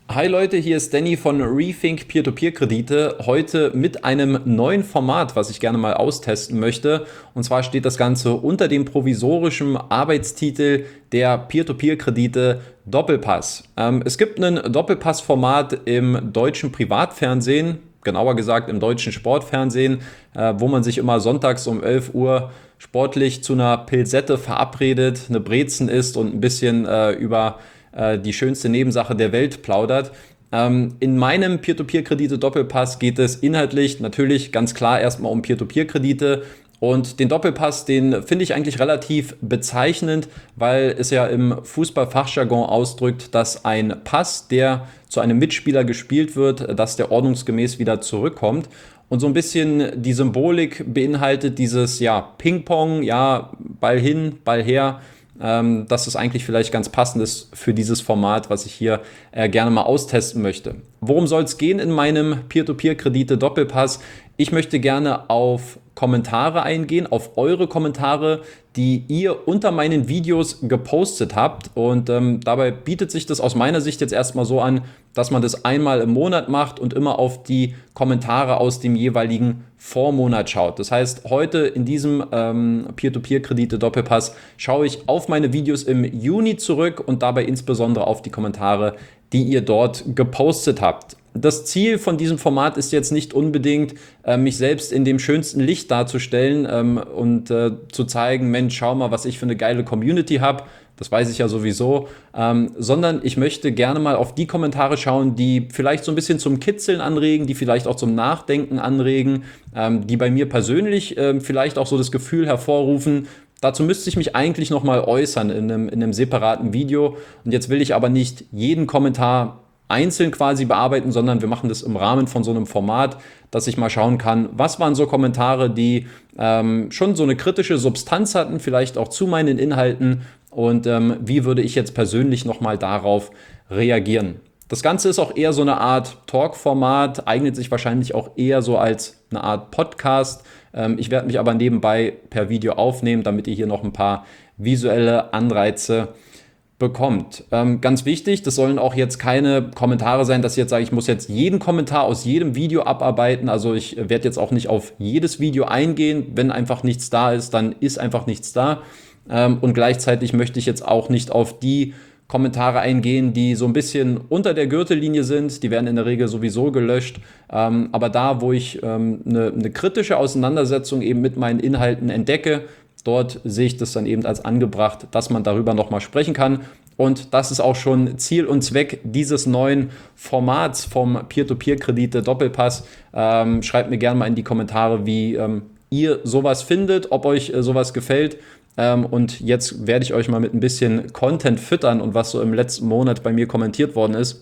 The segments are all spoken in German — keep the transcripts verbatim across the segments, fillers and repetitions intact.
Hi Leute, hier ist Danny von Rethink Peer-to-Peer-Kredite. Heute mit einem neuen Format, was ich gerne mal austesten möchte. Und zwar steht das Ganze unter dem provisorischen Arbeitstitel der Peer-to-Peer-Kredite Doppelpass. Ähm, es gibt ein Doppelpass-Format im deutschen Privatfernsehen, genauer gesagt im deutschen Sportfernsehen, äh, wo man sich immer sonntags um elf Uhr sportlich zu einer Pilsette verabredet, eine Brezen isst und ein bisschen äh, über die schönste Nebensache der Welt plaudert. Ähm, in meinem Peer-to-Peer-Kredite-Doppelpass geht es inhaltlich natürlich ganz klar erstmal um Peer-to-Peer-Kredite. Und den Doppelpass, den finde ich eigentlich relativ bezeichnend, weil es ja im Fußballfachjargon ausdrückt, dass ein Pass, der zu einem Mitspieler gespielt wird, dass der ordnungsgemäß wieder zurückkommt. Und so ein bisschen die Symbolik beinhaltet dieses ja, Ping-Pong, ja, Ball hin, Ball her, Ähm, dass es eigentlich vielleicht ganz passend ist für dieses Format, was ich hier äh, gerne mal austesten möchte. Worum soll es gehen in meinem Peer-to-Peer-Kredite-Doppelpass? Ich möchte gerne auf Kommentare eingehen, auf eure Kommentare, die ihr unter meinen Videos gepostet habt. Und ähm, dabei bietet sich das aus meiner Sicht jetzt erstmal so an, dass man das einmal im Monat macht und immer auf die Kommentare aus dem jeweiligen Vormonat schaut. Das heißt, heute in diesem ähm, Peer-to-Peer-Kredite-Doppelpass schaue ich auf meine Videos im Juni zurück und dabei insbesondere auf die Kommentare, die ihr dort gepostet habt. Das Ziel von diesem Format ist jetzt nicht unbedingt, äh, mich selbst in dem schönsten Licht darzustellen ähm, und äh, zu zeigen, Mensch, schau mal, was ich für eine geile Community habe. Das weiß ich ja sowieso. Ähm, sondern ich möchte gerne mal auf die Kommentare schauen, die vielleicht so ein bisschen zum Kitzeln anregen, die vielleicht auch zum Nachdenken anregen, ähm, die bei mir persönlich äh, vielleicht auch so das Gefühl hervorrufen. Dazu müsste ich mich eigentlich nochmal äußern in einem, in einem separaten Video. Und jetzt will ich aber nicht jeden Kommentar einzeln quasi bearbeiten, sondern wir machen das im Rahmen von so einem Format, dass ich mal schauen kann, was waren so Kommentare, die ähm, schon so eine kritische Substanz hatten, vielleicht auch zu meinen Inhalten und ähm, wie würde ich jetzt persönlich nochmal darauf reagieren. Das Ganze ist auch eher so eine Art Talk-Format, eignet sich wahrscheinlich auch eher so als eine Art Podcast. Ähm, ich werde mich aber nebenbei per Video aufnehmen, damit ihr hier noch ein paar visuelle Anreize bekommt. Ähm, ganz wichtig, das sollen auch jetzt keine Kommentare sein, dass ich jetzt sage, ich muss jetzt jeden Kommentar aus jedem Video abarbeiten. Also ich werde jetzt auch nicht auf jedes Video eingehen. Wenn einfach nichts da ist, dann ist einfach nichts da. Ähm, und gleichzeitig möchte ich jetzt auch nicht auf die Kommentare eingehen, die so ein bisschen unter der Gürtellinie sind. Die werden in der Regel sowieso gelöscht. Ähm, aber da, wo ich ähm, eine, eine kritische Auseinandersetzung eben mit meinen Inhalten entdecke, dort sehe ich das dann eben als angebracht, dass man darüber nochmal sprechen kann. Und das ist auch schon Ziel und Zweck dieses neuen Formats vom Peer-to-Peer-Kredite-Doppelpass. Ähm, schreibt mir gerne mal in die Kommentare, wie ähm, ihr sowas findet, ob euch äh, sowas gefällt. Ähm, und jetzt werde ich euch mal mit ein bisschen Content füttern und was so im letzten Monat bei mir kommentiert worden ist.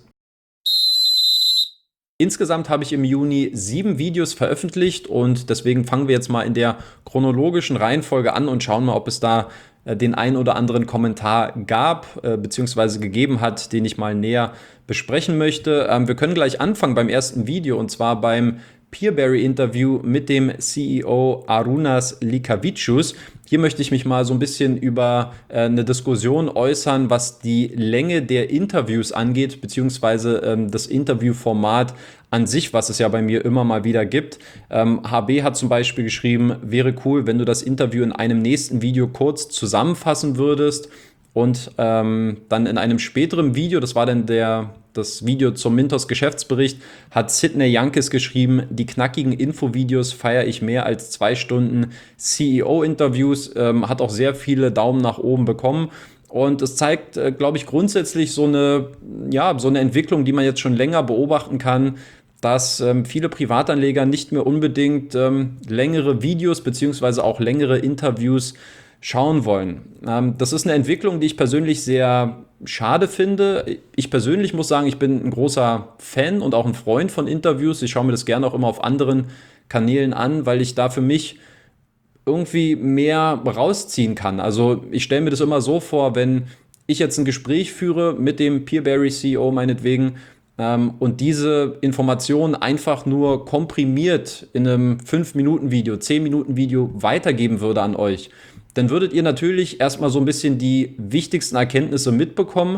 Insgesamt habe ich im Juni sieben Videos veröffentlicht und deswegen fangen wir jetzt mal in der chronologischen Reihenfolge an und schauen mal, ob es da äh, den einen oder anderen Kommentar gab äh, bzw. gegeben hat, den ich mal näher besprechen möchte. Ähm, wir können gleich anfangen beim ersten Video und zwar beim Peerberry-Interview mit dem C E O Arunas Likavicius. Hier möchte ich mich mal so ein bisschen über äh, eine Diskussion äußern, was die Länge der Interviews angeht, beziehungsweise ähm, das Interviewformat an sich, was es ja bei mir immer mal wieder gibt. Ähm, H B hat zum Beispiel geschrieben, wäre cool, wenn du das Interview in einem nächsten Video kurz zusammenfassen würdest. Und ähm, dann in einem späteren Video, das war dann der, das Video zum Mintos Geschäftsbericht, hat Sidney Jankes geschrieben, die knackigen Infovideos feiere ich mehr als zwei Stunden C E O-Interviews, ähm, hat auch sehr viele Daumen nach oben bekommen. Und es zeigt, äh, glaube ich, grundsätzlich so eine, ja, so eine Entwicklung, die man jetzt schon länger beobachten kann, dass ähm, viele Privatanleger nicht mehr unbedingt ähm, längere Videos beziehungsweise auch längere Interviews schauen wollen. Ähm, das ist eine Entwicklung, die ich persönlich sehr schade finde. Ich persönlich muss sagen, ich bin ein großer Fan und auch ein Freund von Interviews. Ich schaue mir das gerne auch immer auf anderen Kanälen an, weil ich da für mich irgendwie mehr rausziehen kann. Also ich stelle mir das immer so vor, wenn ich jetzt ein Gespräch führe mit dem Peerberry C E O meinetwegen ähm, und diese Informationen einfach nur komprimiert in einem fünf Minuten Video, zehn Minuten Video weitergeben würde an euch, dann würdet ihr natürlich erstmal so ein bisschen die wichtigsten Erkenntnisse mitbekommen,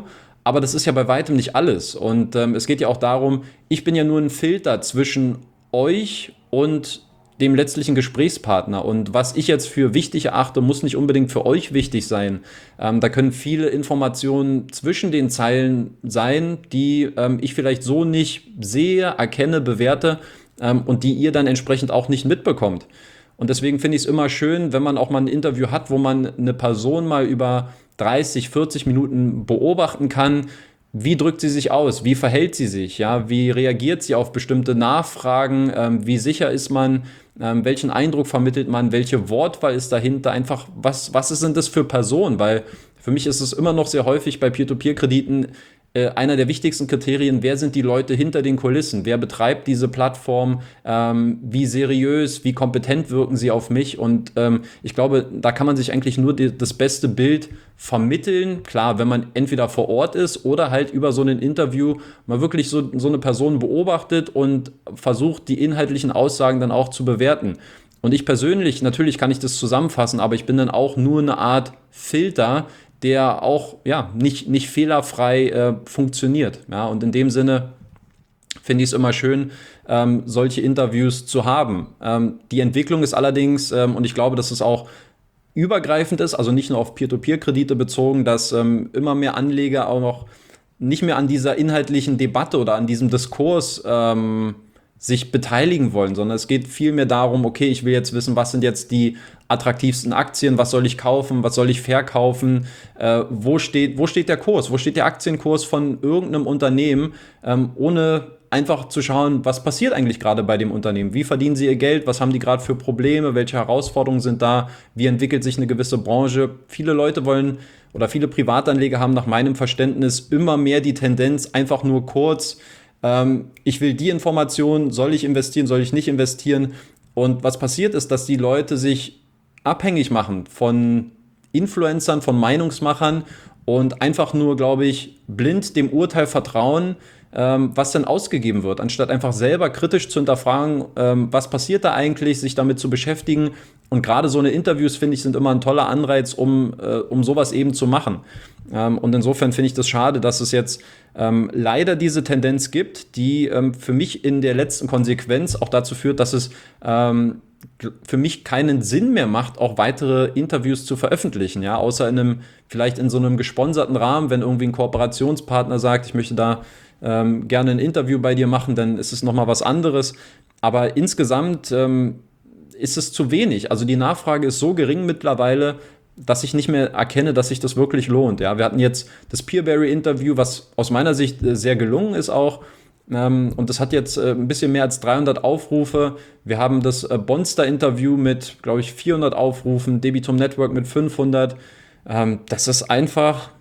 aber das ist ja bei weitem nicht alles. Und ähm, es geht ja auch darum, ich bin ja nur ein Filter zwischen euch und dem letztlichen Gesprächspartner. Und was ich jetzt für wichtig erachte, muss nicht unbedingt für euch wichtig sein. Ähm, da können viele Informationen zwischen den Zeilen sein, die ähm, ich vielleicht so nicht sehe, erkenne, bewerte ähm, und die ihr dann entsprechend auch nicht mitbekommt. Und deswegen finde ich es immer schön, wenn man auch mal ein Interview hat, wo man eine Person mal über dreißig, vierzig Minuten beobachten kann. Wie drückt sie sich aus? Wie verhält sie sich? Ja, wie reagiert sie auf bestimmte Nachfragen? Ähm, wie sicher ist man? Ähm, welchen Eindruck vermittelt man? Welche Wortwahl ist dahinter? Einfach, was, was sind das für Personen? Weil für mich ist es immer noch sehr häufig bei Peer-to-Peer-Krediten äh, einer der wichtigsten Kriterien, wer sind die Leute hinter den Kulissen? Wer betreibt diese Plattform? Ähm, wie seriös, wie kompetent wirken sie auf mich? Und ähm, ich glaube, da kann man sich eigentlich nur die, das beste Bild vermitteln. Klar, wenn man entweder vor Ort ist oder halt über so ein Interview mal wirklich so, so eine Person beobachtet und versucht, die inhaltlichen Aussagen dann auch zu bewerten. Und ich persönlich, natürlich kann ich das zusammenfassen, aber ich bin dann auch nur eine Art Filter, der auch ja, nicht, nicht fehlerfrei äh, funktioniert. Ja, und in dem Sinne finde ich es immer schön, ähm, solche Interviews zu haben. Ähm, die Entwicklung ist allerdings, ähm, und ich glaube, dass es auch übergreifend ist, also nicht nur auf Peer-to-Peer-Kredite bezogen, dass ähm, immer mehr Anleger auch noch nicht mehr an dieser inhaltlichen Debatte oder an diesem Diskurs ähm, sich beteiligen wollen, sondern es geht vielmehr darum, okay, ich will jetzt wissen, was sind jetzt die attraktivsten Aktien, was soll ich kaufen, was soll ich verkaufen, äh, wo steht, wo steht der Kurs, wo steht der Aktienkurs von irgendeinem Unternehmen, ähm, ohne einfach zu schauen, was passiert eigentlich gerade bei dem Unternehmen, wie verdienen sie ihr Geld, was haben die gerade für Probleme, welche Herausforderungen sind da, wie entwickelt sich eine gewisse Branche. Viele Leute wollen oder viele Privatanleger haben nach meinem Verständnis immer mehr die Tendenz, einfach nur kurz, ähm, ich will die Information, soll ich investieren, soll ich nicht investieren. Und was passiert ist, dass die Leute sich abhängig machen von Influencern, von Meinungsmachern und einfach nur, glaube ich, blind dem Urteil vertrauen, ähm, was dann ausgegeben wird, anstatt einfach selber kritisch zu hinterfragen, ähm, was passiert da eigentlich, sich damit zu beschäftigen. Und gerade so eine Interviews, finde ich, sind immer ein toller Anreiz, um, äh, um sowas eben zu machen. Ähm, und insofern finde ich das schade, dass es jetzt ähm, leider diese Tendenz gibt, die ähm, für mich in der letzten Konsequenz auch dazu führt, dass es ähm, für mich keinen Sinn mehr macht, auch weitere Interviews zu veröffentlichen, ja, außer in einem, vielleicht in so einem gesponserten Rahmen, wenn irgendwie ein Kooperationspartner sagt, ich möchte da ähm, gerne ein Interview bei dir machen, dann ist es nochmal was anderes. Aber insgesamt ähm, ist es zu wenig. Also die Nachfrage ist so gering mittlerweile, dass ich nicht mehr erkenne, dass sich das wirklich lohnt. Ja, wir hatten jetzt das Peerberry-Interview, was aus meiner Sicht sehr gelungen ist auch. Ähm, und das hat jetzt äh, ein bisschen mehr als dreihundert Aufrufe. Wir haben das äh, Bonster-Interview mit, glaube ich, vierhundert Aufrufen, Debitum Network mit fünfhundert. Ähm, das ist einfach,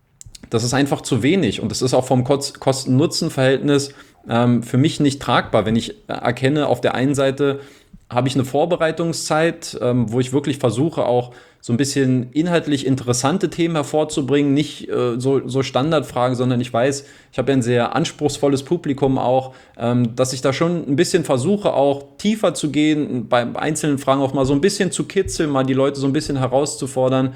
das ist einfach zu wenig. Und das ist auch vom Kosten-Nutzen-Verhältnis ähm, für mich nicht tragbar, wenn ich erkenne, auf der einen Seite habe ich eine Vorbereitungszeit, ähm, wo ich wirklich versuche, auch so ein bisschen inhaltlich interessante Themen hervorzubringen, nicht äh, so, so Standardfragen, sondern ich weiß, ich habe ja ein sehr anspruchsvolles Publikum auch, ähm, dass ich da schon ein bisschen versuche, auch tiefer zu gehen, bei einzelnen Fragen auch mal so ein bisschen zu kitzeln, mal die Leute so ein bisschen herauszufordern.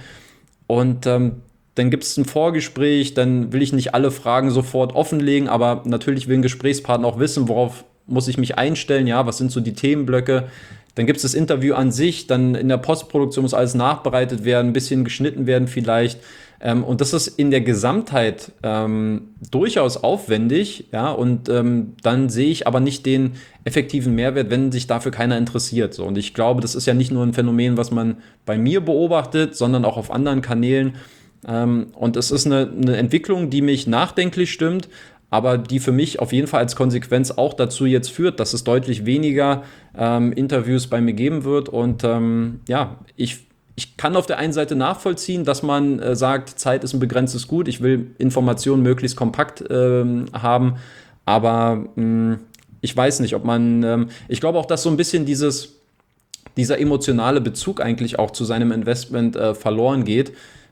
Und ähm, dann gibt es ein Vorgespräch, dann will ich nicht alle Fragen sofort offenlegen, aber natürlich will ein Gesprächspartner auch wissen, worauf muss ich mich einstellen, ja, was sind so die Themenblöcke. Dann gibt es das Interview an sich, dann in der Postproduktion muss alles nachbereitet werden, ein bisschen geschnitten werden vielleicht. Ähm, und das ist in der Gesamtheit ähm, durchaus aufwendig, ja, und ähm, dann sehe ich aber nicht den effektiven Mehrwert, wenn sich dafür keiner interessiert. So. Und ich glaube, das ist ja nicht nur ein Phänomen, was man bei mir beobachtet, sondern auch auf anderen Kanälen. Ähm, und es ist eine, eine Entwicklung, die mich nachdenklich stimmt, aber die für mich auf jeden Fall als Konsequenz auch dazu jetzt führt, dass es deutlich weniger ähm, Interviews bei mir geben wird. Und ähm, ja, ich, ich kann auf der einen Seite nachvollziehen, dass man äh, sagt, Zeit ist ein begrenztes Gut, ich will Informationen möglichst kompakt ähm, haben, aber mh, ich weiß nicht, ob man, ähm, ich glaube auch, dass so ein bisschen dieses, dieser emotionale Bezug eigentlich auch zu seinem Investment äh, verloren geht,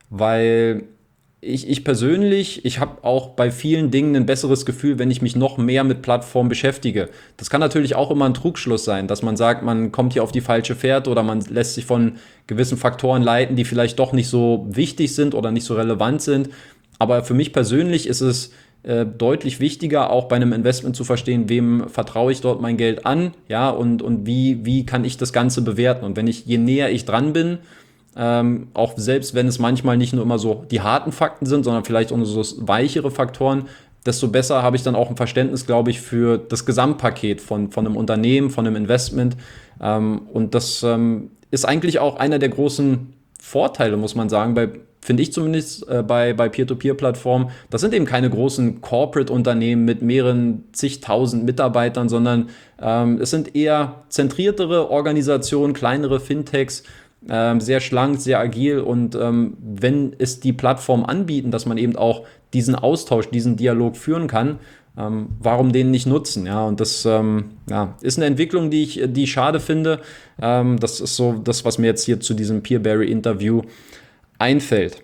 weil Ich, ich persönlich, ich habe auch bei vielen Dingen ein besseres Gefühl, wenn ich mich noch mehr mit Plattformen beschäftige. Das kann natürlich auch immer ein Trugschluss sein, dass man sagt, man kommt hier auf die falsche Fährte oder man lässt sich von gewissen Faktoren leiten, die vielleicht doch nicht so wichtig sind oder nicht so relevant sind. Aber für mich persönlich ist es äh, deutlich wichtiger, auch bei einem Investment zu verstehen, wem vertraue ich dort mein Geld an, ja, und, und wie, wie kann ich das Ganze bewerten. Und wenn ich, je näher ich dran bin, ähm, auch selbst wenn es manchmal nicht nur immer so die harten Fakten sind, sondern vielleicht auch so weichere Faktoren, desto besser habe ich dann auch ein Verständnis, glaube ich, für das Gesamtpaket von, von einem Unternehmen, von einem Investment. Ähm, und das ähm, ist eigentlich auch einer der großen Vorteile, muss man sagen, bei, finde ich zumindest, äh, bei, bei Peer-to-Peer-Plattformen. Das sind eben keine großen Corporate-Unternehmen mit mehreren zigtausend Mitarbeitern, sondern ähm, es sind eher zentriertere Organisationen, kleinere Fintechs, ähm, sehr schlank, sehr agil, und ähm, wenn es die Plattform anbieten, dass man eben auch diesen Austausch, diesen Dialog führen kann, ähm, warum den nicht nutzen? Ja, und das ähm, ja, ist eine Entwicklung, die ich, die ich schade finde. Ähm, das ist so das, was mir jetzt hier zu diesem Peerberry-Interview einfällt.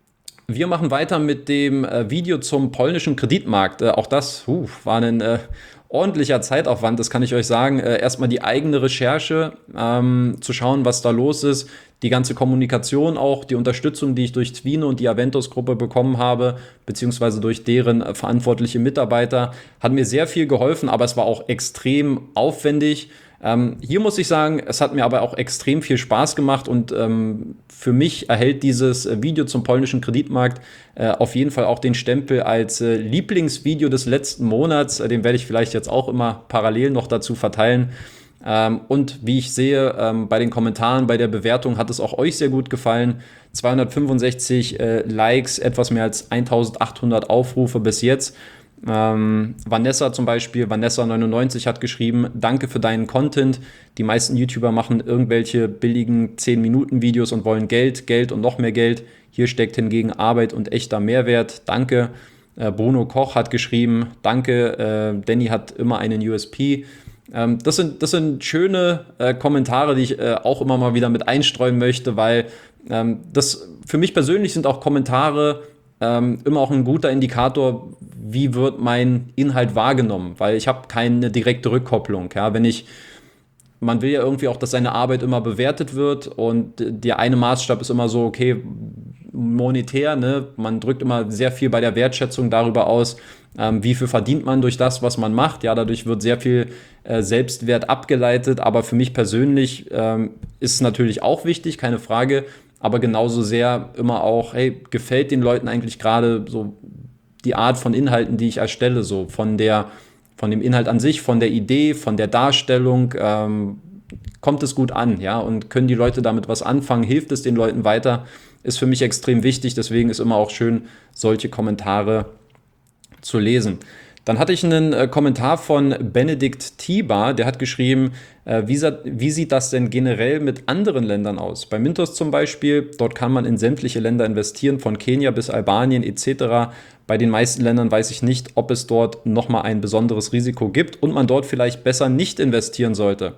Wir machen weiter mit dem äh, Video zum polnischen Kreditmarkt. Äh, auch das uh, war ein äh, ordentlicher Zeitaufwand, das kann ich euch sagen. Äh, erstmal die eigene Recherche, ähm, zu schauen, was da los ist. Die ganze Kommunikation auch, die Unterstützung, die ich durch Twino und die Aventus-Gruppe bekommen habe, beziehungsweise durch deren äh, verantwortliche Mitarbeiter, hat mir sehr viel geholfen, aber es war auch extrem aufwendig. Ähm, hier muss ich sagen, es hat mir aber auch extrem viel Spaß gemacht, und ähm, für mich erhält dieses Video zum polnischen Kreditmarkt äh, auf jeden Fall auch den Stempel als äh, Lieblingsvideo des letzten Monats. Äh, den werde ich vielleicht jetzt auch immer parallel noch dazu verteilen. Ähm, und wie ich sehe, ähm, bei den Kommentaren, bei der Bewertung hat es auch euch sehr gut gefallen. zweihundertfünfundsechzig äh, Likes, etwas mehr als eintausendachthundert Aufrufe bis jetzt. Ähm, Vanessa zum Beispiel, Vanessa neunundneunzig hat geschrieben: Danke für deinen Content. Die meisten YouTuber machen irgendwelche billigen zehn Minuten Videos und wollen Geld, Geld und noch mehr Geld. Hier steckt hingegen Arbeit und echter Mehrwert. Danke. Äh, Bruno Koch hat geschrieben: Danke, äh, Danny hat immer einen U S P. Ähm, das sind, das sind schöne äh, Kommentare, die ich äh, auch immer mal wieder mit einstreuen möchte, weil ähm, das für mich persönlich sind auch Kommentare ähm, immer auch ein guter Indikator, wie wird mein Inhalt wahrgenommen, weil ich habe keine direkte Rückkopplung. Ja? Wenn ich, man will ja irgendwie auch, dass seine Arbeit immer bewertet wird, und der eine Maßstab ist immer so, okay, monetär, ne? Man drückt immer sehr viel bei der Wertschätzung darüber aus, ähm, wie viel verdient man durch das, was man macht. Ja, dadurch wird sehr viel äh, Selbstwert abgeleitet, aber für mich persönlich ähm, ist es natürlich auch wichtig, keine Frage, aber genauso sehr immer auch, hey, gefällt den Leuten eigentlich gerade so die Art von Inhalten, die ich erstelle, so von der, von dem Inhalt an sich, von der Idee, von der Darstellung, ähm, kommt es gut an, ja, und können die Leute damit was anfangen, hilft es den Leuten weiter, ist für mich extrem wichtig, deswegen ist immer auch schön, solche Kommentare zu lesen. Dann hatte ich einen äh, Kommentar von Benedikt Tibar, der hat geschrieben, äh, wie, wie sieht das denn generell mit anderen Ländern aus? Bei Mintos zum Beispiel, dort kann man in sämtliche Länder investieren, von Kenia bis Albanien et cetera. Bei den meisten Ländern weiß ich nicht, ob es dort nochmal ein besonderes Risiko gibt und man dort vielleicht besser nicht investieren sollte.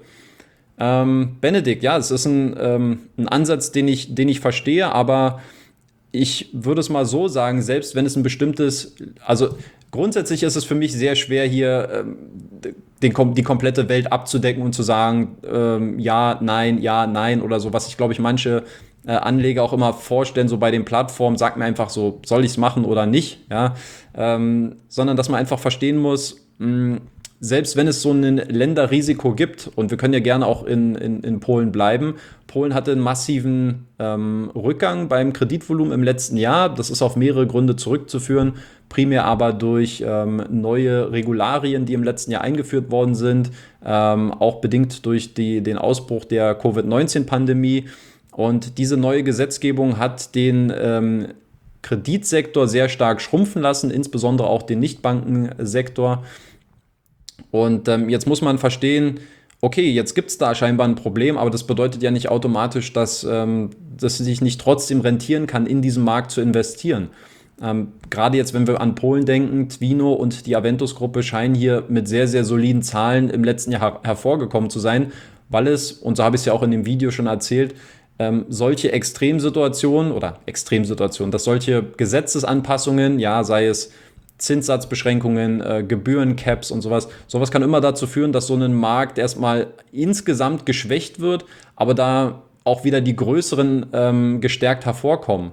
Ähm, Benedikt, ja, es ist ein, ähm, ein Ansatz, den ich, den ich verstehe, aber ich würde es mal so sagen, selbst wenn es ein bestimmtes, also grundsätzlich ist es für mich sehr schwer, hier ähm, den, die komplette Welt abzudecken und zu sagen, ähm, ja, nein, ja, nein oder so, was ich glaube ich manche äh, Anleger auch immer vorstellen, so bei den Plattformen, sagt mir einfach so, soll ich es machen oder nicht, ja, ähm, sondern dass man einfach verstehen muss, mh, selbst wenn es so ein Länderrisiko gibt, und wir können ja gerne auch in, in, in Polen bleiben, Polen hatte einen massiven ähm, Rückgang beim Kreditvolumen im letzten Jahr. Das ist auf mehrere Gründe zurückzuführen, primär aber durch ähm, neue Regularien, die im letzten Jahr eingeführt worden sind, ähm, auch bedingt durch die, den Ausbruch der Covid neunzehn Pandemie. Und diese neue Gesetzgebung hat den ähm, Kreditsektor sehr stark schrumpfen lassen, insbesondere auch den Nichtbankensektor. Und ähm, jetzt muss man verstehen, okay, jetzt gibt es da scheinbar ein Problem, aber das bedeutet ja nicht automatisch, dass ähm, das sich nicht trotzdem rentieren kann, in diesen Markt zu investieren. Ähm, gerade jetzt, wenn wir an Polen denken, Twino und die Aventus-Gruppe scheinen hier mit sehr, sehr soliden Zahlen im letzten Jahr her- hervorgekommen zu sein, weil es, und so habe ich es ja auch in dem Video schon erzählt, ähm, solche Extremsituationen oder Extremsituationen, dass solche Gesetzesanpassungen, ja, sei es Zinssatzbeschränkungen, äh, Gebührencaps und sowas. Sowas kann immer dazu führen, dass so ein Markt erstmal insgesamt geschwächt wird, aber da auch wieder die größeren ähm, gestärkt hervorkommen.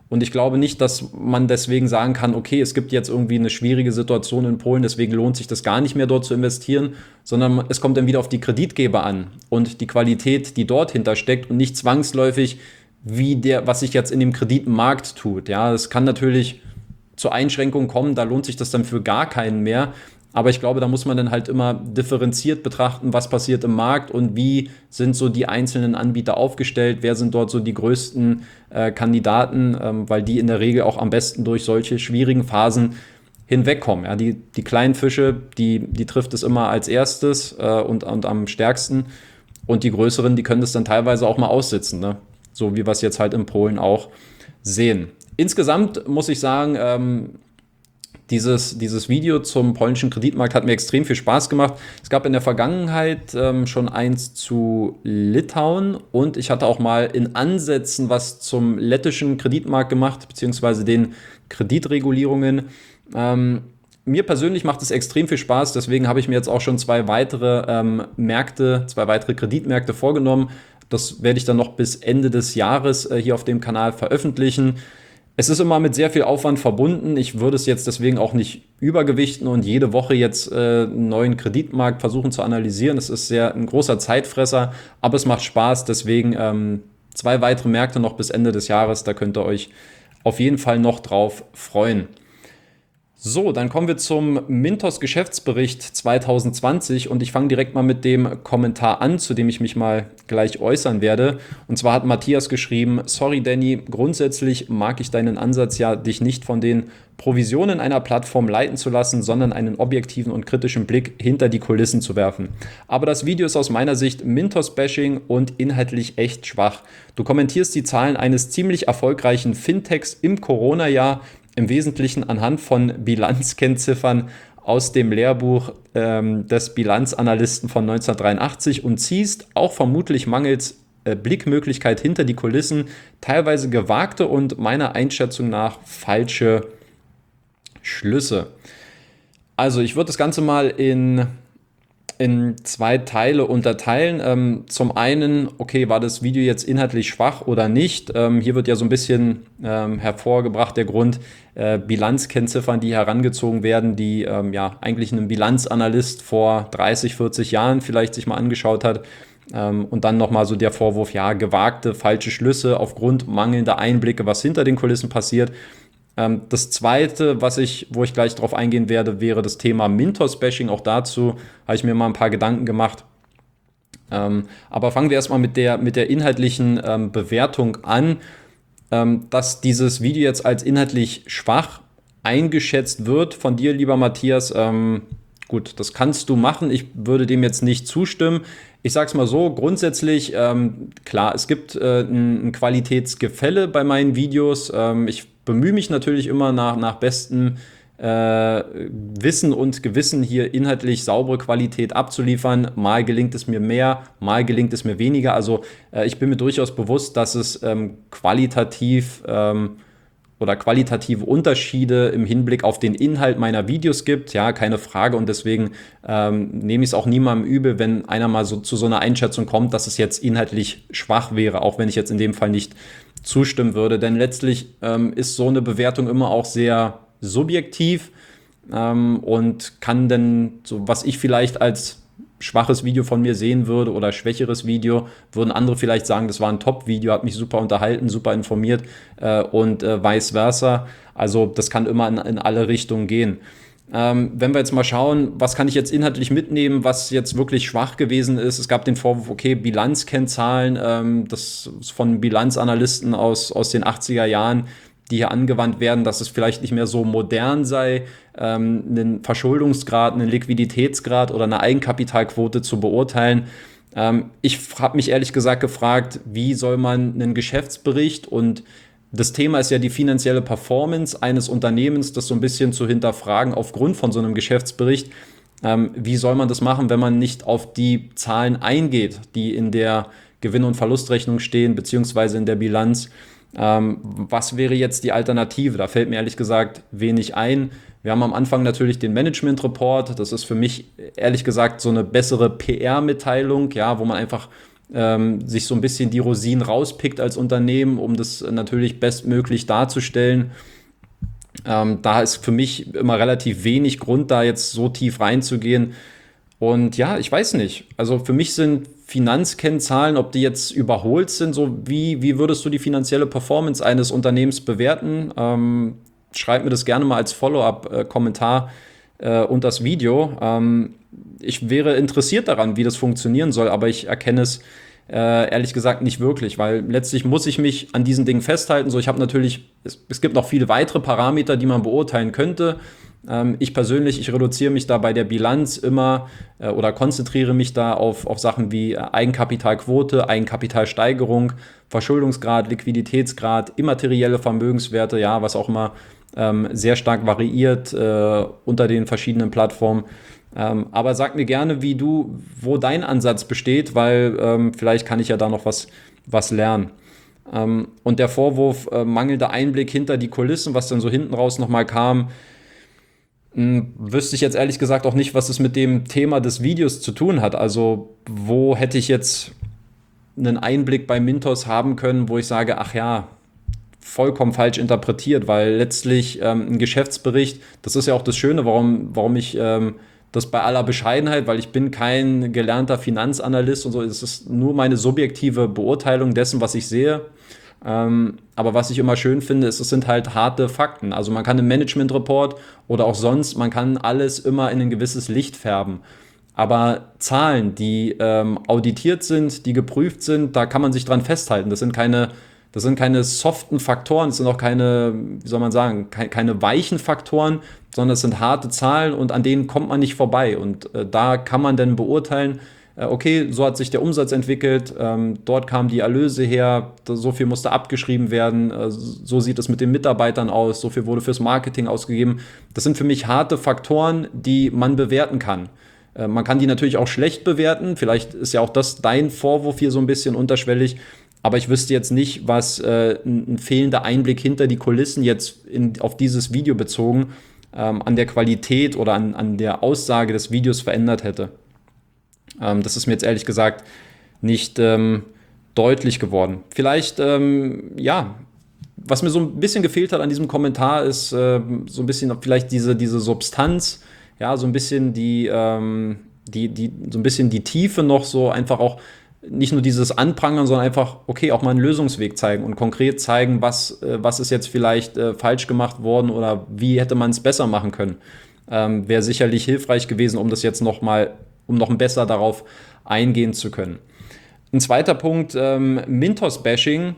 Und ich glaube nicht, dass man deswegen sagen kann, okay, es gibt jetzt irgendwie eine schwierige Situation in Polen, deswegen lohnt sich das gar nicht mehr dort zu investieren, sondern es kommt dann wieder auf die Kreditgeber an und die Qualität, die dort hintersteckt und nicht zwangsläufig, wie der, was sich jetzt in dem Kreditmarkt tut. Ja, es kann natürlich zu Einschränkungen kommen, da lohnt sich das dann für gar keinen mehr. Aber ich glaube, da muss man dann halt immer differenziert betrachten, was passiert im Markt und wie sind so die einzelnen Anbieter aufgestellt, wer sind dort so die größten äh, Kandidaten, ähm, weil die in der Regel auch am besten durch solche schwierigen Phasen hinwegkommen. Ja, die, die kleinen Fische, die, die trifft es immer als erstes äh, und, und am stärksten. Und die größeren, die können das dann teilweise auch mal aussitzen, ne? So wie wir es jetzt halt in Polen auch sehen. Insgesamt muss ich sagen, ähm, Dieses, dieses Video zum polnischen Kreditmarkt hat mir extrem viel Spaß gemacht. Es gab in der Vergangenheit ähm, schon eins zu Litauen und ich hatte auch mal in Ansätzen was zum lettischen Kreditmarkt gemacht, beziehungsweise den Kreditregulierungen. Ähm, mir persönlich macht es extrem viel Spaß, deswegen habe ich mir jetzt auch schon zwei weitere ähm, Märkte, zwei weitere Kreditmärkte vorgenommen. Das werde ich dann noch bis Ende des Jahres äh, hier auf dem Kanal veröffentlichen. Es ist immer mit sehr viel Aufwand verbunden. Ich würde es jetzt deswegen auch nicht übergewichten und jede Woche jetzt äh, einen neuen Kreditmarkt versuchen zu analysieren. Es ist sehr ein großer Zeitfresser, aber es macht Spaß. Deswegen ähm, zwei weitere Märkte noch bis Ende des Jahres. Da könnt ihr euch auf jeden Fall noch drauf freuen. So, dann kommen wir zum Mintos Geschäftsbericht zwanzig zwanzig und ich fange direkt mal mit dem Kommentar an, zu dem ich mich mal gleich äußern werde. Und zwar hat Matthias geschrieben: Sorry Danny, grundsätzlich mag ich deinen Ansatz ja, dich nicht von den Provisionen einer Plattform leiten zu lassen, sondern einen objektiven und kritischen Blick hinter die Kulissen zu werfen. Aber das Video ist aus meiner Sicht Mintos-Bashing und inhaltlich echt schwach. Du kommentierst die Zahlen eines ziemlich erfolgreichen Fintechs im Corona-Jahr, im Wesentlichen anhand von Bilanzkennziffern aus dem Lehrbuch ähm, des Bilanzanalysten von neunzehnhundertdreiundachtzig und ziehst, auch vermutlich mangels äh, Blickmöglichkeit hinter die Kulissen, teilweise gewagte und meiner Einschätzung nach falsche Schlüsse. Also ich würde das Ganze mal in in zwei Teile unterteilen. Ähm, zum einen, okay, war das Video jetzt inhaltlich schwach oder nicht? Ähm, hier wird ja so ein bisschen ähm, hervorgebracht der Grund, äh, Bilanzkennziffern, die herangezogen werden, die ähm, ja eigentlich ein Bilanzanalyst vor dreißig, vierzig Jahren vielleicht sich mal angeschaut hat. Ähm, und dann nochmal so der Vorwurf, ja, gewagte, falsche Schlüsse aufgrund mangelnder Einblicke, was hinter den Kulissen passiert. Das zweite, was ich, wo ich gleich drauf eingehen werde, wäre das Thema Mintos-Bashing. Auch dazu habe ich mir mal ein paar Gedanken gemacht. Ähm, aber fangen wir erstmal mit der, mit der inhaltlichen ähm, Bewertung an, ähm, dass dieses Video jetzt als inhaltlich schwach eingeschätzt wird von dir, lieber Matthias. Ähm, gut, das kannst du machen. Ich würde dem jetzt nicht zustimmen. Ich sage es mal so, grundsätzlich, ähm, klar, es gibt äh, ein, ein Qualitätsgefälle bei meinen Videos. Ähm, ich bemühe mich natürlich immer nach, nach bestem äh, Wissen und Gewissen hier inhaltlich saubere Qualität abzuliefern. Mal gelingt es mir mehr, mal gelingt es mir weniger. Also äh, ich bin mir durchaus bewusst, dass es ähm, qualitativ ähm, oder qualitative Unterschiede im Hinblick auf den Inhalt meiner Videos gibt. Ja, keine Frage. Und deswegen ähm, nehme ich es auch niemandem übel, wenn einer mal so zu so einer Einschätzung kommt, dass es jetzt inhaltlich schwach wäre, auch wenn ich jetzt in dem Fall nicht zustimmen würde. Denn letztlich ähm, ist so eine Bewertung immer auch sehr subjektiv ähm, und kann dann, so was ich vielleicht als schwaches Video von mir sehen würde oder schwächeres Video, würden andere vielleicht sagen, das war ein Top-Video, hat mich super unterhalten, super informiert äh, und äh, vice versa. Also das kann immer in, in alle Richtungen gehen. Ähm, wenn wir jetzt mal schauen, was kann ich jetzt inhaltlich mitnehmen, was jetzt wirklich schwach gewesen ist. Es gab den Vorwurf, okay, Bilanzkennzahlen, ähm, das ist von Bilanzanalysten aus, aus den achtziger Jahren, die hier angewandt werden, dass es vielleicht nicht mehr so modern sei, ähm, einen Verschuldungsgrad, einen Liquiditätsgrad oder eine Eigenkapitalquote zu beurteilen. Ähm, ich habe mich ehrlich gesagt gefragt, wie soll man einen Geschäftsbericht, und das Thema ist ja die finanzielle Performance eines Unternehmens, das so ein bisschen zu hinterfragen aufgrund von so einem Geschäftsbericht. Ähm, wie soll man das machen, wenn man nicht auf die Zahlen eingeht, die in der Gewinn- und Verlustrechnung stehen, beziehungsweise in der Bilanz? Ähm, was wäre jetzt die Alternative? Da fällt mir ehrlich gesagt wenig ein. Wir haben am Anfang natürlich den Management Report. Das ist für mich ehrlich gesagt so eine bessere P R-Mitteilung, ja, wo man einfach ähm, sich so ein bisschen die Rosinen rauspickt als Unternehmen, um das natürlich bestmöglich darzustellen. Ähm, da ist für mich immer relativ wenig Grund, da jetzt so tief reinzugehen. Und ja, ich weiß nicht. Also für mich sind Finanzkennzahlen, ob die jetzt überholt sind, so wie, wie würdest du die finanzielle Performance eines Unternehmens bewerten? Ähm, schreib mir das gerne mal als Follow-up-Kommentar äh, unter das Video. Ähm, ich wäre interessiert daran, wie das funktionieren soll, aber ich erkenne es äh, ehrlich gesagt nicht wirklich, weil letztlich muss ich mich an diesen Dingen festhalten. So, ich habe natürlich, es, es gibt noch viele weitere Parameter, die man beurteilen könnte. Ähm, ich persönlich, ich reduziere mich da bei der Bilanz immer äh, oder konzentriere mich da auf, auf Sachen wie Eigenkapitalquote, Eigenkapitalsteigerung, Verschuldungsgrad, Liquiditätsgrad, immaterielle Vermögenswerte, ja, was auch immer ähm, sehr stark variiert äh, unter den verschiedenen Plattformen. Ähm, aber sag mir gerne, wie du, wo dein Ansatz besteht, weil ähm, vielleicht kann ich ja da noch was, was lernen. Ähm, und der Vorwurf, äh, mangelnder Einblick hinter die Kulissen, was dann so hinten raus nochmal kam, mh, wüsste ich jetzt ehrlich gesagt auch nicht, was es mit dem Thema des Videos zu tun hat. Also wo hätte ich jetzt einen Einblick bei Mintos haben können, wo ich sage, ach ja, vollkommen falsch interpretiert, weil letztlich ähm, ein Geschäftsbericht, das ist ja auch das Schöne, warum, warum ich ähm, das bei aller Bescheidenheit, weil ich bin kein gelernter Finanzanalyst und so, es ist nur meine subjektive Beurteilung dessen, was ich sehe. Ähm, aber was ich immer schön finde, ist, es sind halt harte Fakten. Also man kann im Management-Report oder auch sonst, man kann alles immer in ein gewisses Licht färben. Aber Zahlen, die ähm, auditiert sind, die geprüft sind, da kann man sich dran festhalten. Das sind keine Das sind keine soften Faktoren, das sind auch keine, wie soll man sagen, keine, keine weichen Faktoren, sondern es sind harte Zahlen und an denen kommt man nicht vorbei. Und äh, da kann man dann beurteilen, äh, okay, so hat sich der Umsatz entwickelt, ähm, dort kamen die Erlöse her, so viel musste abgeschrieben werden, äh, so sieht es mit den Mitarbeitern aus, so viel wurde fürs Marketing ausgegeben. Das sind für mich harte Faktoren, die man bewerten kann. Äh, man kann die natürlich auch schlecht bewerten, vielleicht ist ja auch das dein Vorwurf hier so ein bisschen unterschwellig. Aber ich wüsste jetzt nicht, was äh, ein fehlender Einblick hinter die Kulissen jetzt in, auf dieses Video bezogen ähm, an der Qualität oder an, an der Aussage des Videos verändert hätte. Ähm, das ist mir jetzt ehrlich gesagt nicht ähm, deutlich geworden. Vielleicht, ähm, ja, was mir so ein bisschen gefehlt hat an diesem Kommentar ist äh, so ein bisschen vielleicht diese, diese Substanz, ja, so ein bisschen die, ähm, die, die, so ein bisschen die Tiefe noch so einfach auch. Nicht nur dieses Anprangern, sondern einfach, okay, auch mal einen Lösungsweg zeigen und konkret zeigen, was, äh, was ist jetzt vielleicht äh, falsch gemacht worden oder wie hätte man es besser machen können. Ähm, wäre sicherlich hilfreich gewesen, um das jetzt noch mal, um noch besser darauf eingehen zu können. Ein zweiter Punkt, ähm, Mintos-Bashing.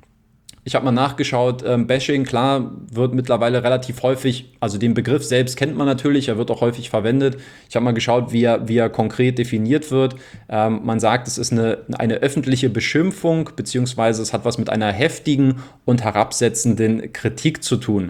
Ich habe mal nachgeschaut, ähm, Bashing, klar, wird mittlerweile relativ häufig, also den Begriff selbst kennt man natürlich, er wird auch häufig verwendet. Ich habe mal geschaut, wie er, wie er konkret definiert wird. Ähm, man sagt, es ist eine, eine öffentliche Beschimpfung, beziehungsweise es hat was mit einer heftigen und herabsetzenden Kritik zu tun.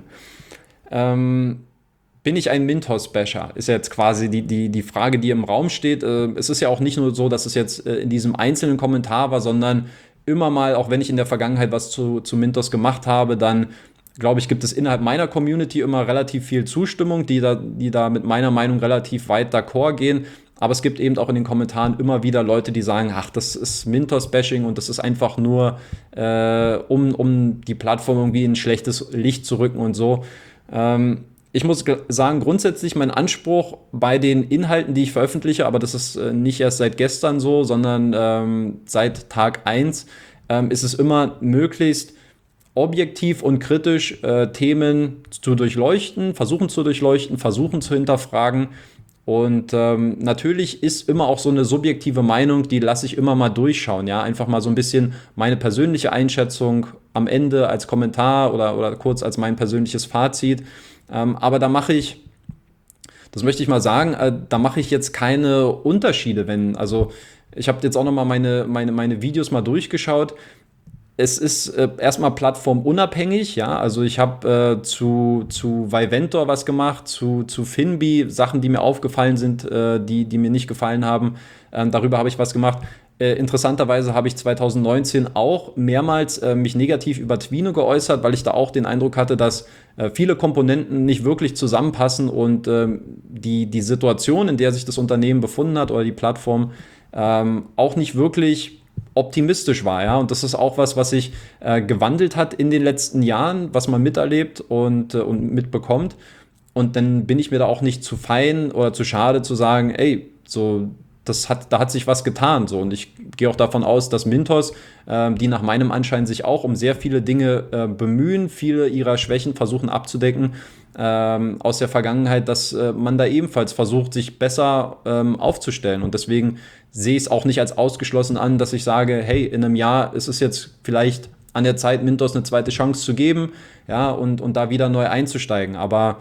Ähm, Bin ich ein Mintos-Basher? Ist ja jetzt quasi die, die, die Frage, die im Raum steht. Äh, es ist ja auch nicht nur so, dass es jetzt äh, in diesem einzelnen Kommentar war, sondern immer mal, auch wenn ich in der Vergangenheit was zu, zu Mintos gemacht habe, dann glaube ich, gibt es innerhalb meiner Community immer relativ viel Zustimmung, die da, die da mit meiner Meinung relativ weit d'accord gehen. Aber es gibt eben auch in den Kommentaren immer wieder Leute, die sagen, ach, das ist Mintos-Bashing und das ist einfach nur, äh, um, um die Plattform irgendwie in ein schlechtes Licht zu rücken und so. Ähm, Ich muss sagen, grundsätzlich mein Anspruch bei den Inhalten, die ich veröffentliche, aber das ist äh, nicht erst seit gestern so, sondern ähm, seit Tag eins, ähm, ist es immer möglichst objektiv und kritisch äh, Themen zu durchleuchten, versuchen zu durchleuchten, versuchen zu hinterfragen. Und ähm, natürlich ist immer auch so eine subjektive Meinung, die lasse ich immer mal durchschauen, ja, einfach mal so ein bisschen meine persönliche Einschätzung am Ende als Kommentar oder, oder kurz als mein persönliches Fazit. Ähm, aber da mache ich, das möchte ich mal sagen, äh, da mache ich jetzt keine Unterschiede, wenn, also ich habe jetzt auch nochmal meine, meine, meine Videos mal durchgeschaut. Es ist äh, erstmal plattformunabhängig, ja, also ich habe äh, zu, zu Viventor was gemacht, zu, zu Finbi, Sachen, die mir aufgefallen sind, äh, die, die mir nicht gefallen haben, äh, darüber habe ich was gemacht. Äh, interessanterweise habe ich zwanzig neunzehn auch mehrmals äh, mich negativ über Twino geäußert, weil ich da auch den Eindruck hatte, dass äh, viele Komponenten nicht wirklich zusammenpassen und äh, die, die Situation, in der sich das Unternehmen befunden hat oder die Plattform, ähm, auch nicht wirklich optimistisch war, ja, und das ist auch was, was sich äh, gewandelt hat in den letzten Jahren, was man miterlebt und, äh, und mitbekommt. Und dann bin ich mir da auch nicht zu fein oder zu schade zu sagen, ey, so, das hat, da hat sich was getan, so. Und ich gehe auch davon aus, dass Mintos, äh, die nach meinem Anschein sich auch um sehr viele Dinge äh, bemühen, viele ihrer Schwächen versuchen abzudecken, ähm, aus der Vergangenheit, dass äh, man da ebenfalls versucht, sich besser ähm, aufzustellen. Und deswegen sehe ich es auch nicht als ausgeschlossen an, dass ich sage, hey, in einem Jahr ist es jetzt vielleicht an der Zeit, Mintos eine zweite Chance zu geben, ja, und, und da wieder neu einzusteigen. Aber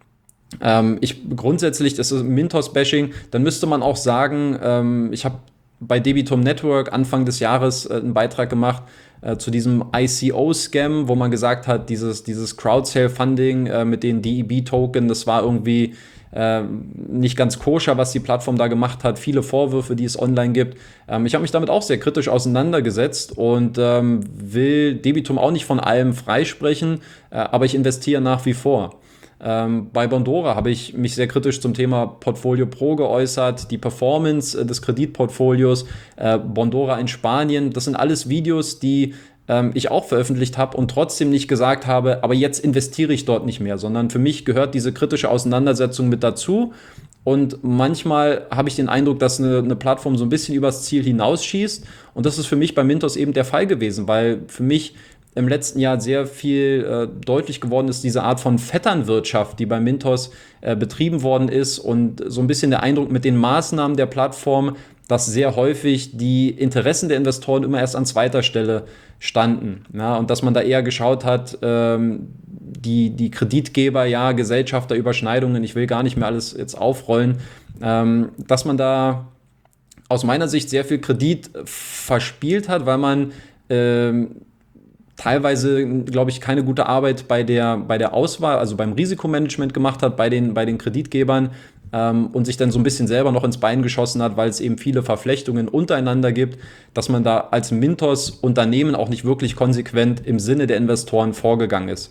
ähm, ich grundsätzlich, das ist Mintos-Bashing, dann müsste man auch sagen, ähm, ich habe bei Debitum Network Anfang des Jahres äh, einen Beitrag gemacht äh, zu diesem I C O-Scam, wo man gesagt hat, dieses, dieses Crowd-Sale-Funding äh, mit den D E B-Token, das war irgendwie äh, nicht ganz koscher, was die Plattform da gemacht hat. Viele Vorwürfe, die es online gibt. Ähm, ich habe mich damit auch sehr kritisch auseinandergesetzt und ähm, will Debitum auch nicht von allem freisprechen, äh, aber ich investiere nach wie vor. Ähm, bei Bondora habe ich mich sehr kritisch zum Thema Portfolio Pro geäußert, die Performance äh, des Kreditportfolios, äh, Bondora in Spanien. Das sind alles Videos, die ähm, ich auch veröffentlicht habe und trotzdem nicht gesagt habe, aber jetzt investiere ich dort nicht mehr, sondern für mich gehört diese kritische Auseinandersetzung mit dazu. Und manchmal habe ich den Eindruck, dass eine, eine Plattform so ein bisschen übers Ziel hinausschießt. Und das ist für mich bei Mintos eben der Fall gewesen, weil für mich im letzten Jahr sehr viel äh, deutlich geworden ist, diese Art von Vetternwirtschaft, die bei Mintos äh, betrieben worden ist und so ein bisschen der Eindruck mit den Maßnahmen der Plattform, dass sehr häufig die Interessen der Investoren immer erst an zweiter Stelle standen. Ja, und dass man da eher geschaut hat, ähm, die, die Kreditgeber, ja, Gesellschafterüberschneidungen, ich will gar nicht mehr alles jetzt aufrollen, ähm, dass man da aus meiner Sicht sehr viel Kredit verspielt hat, weil man ähm, teilweise, glaube ich, keine gute Arbeit bei der, bei der Auswahl, also beim Risikomanagement gemacht hat, bei den, bei den Kreditgebern ähm, und sich dann so ein bisschen selber noch ins Bein geschossen hat, weil es eben viele Verflechtungen untereinander gibt, dass man da als Mintos-Unternehmen auch nicht wirklich konsequent im Sinne der Investoren vorgegangen ist.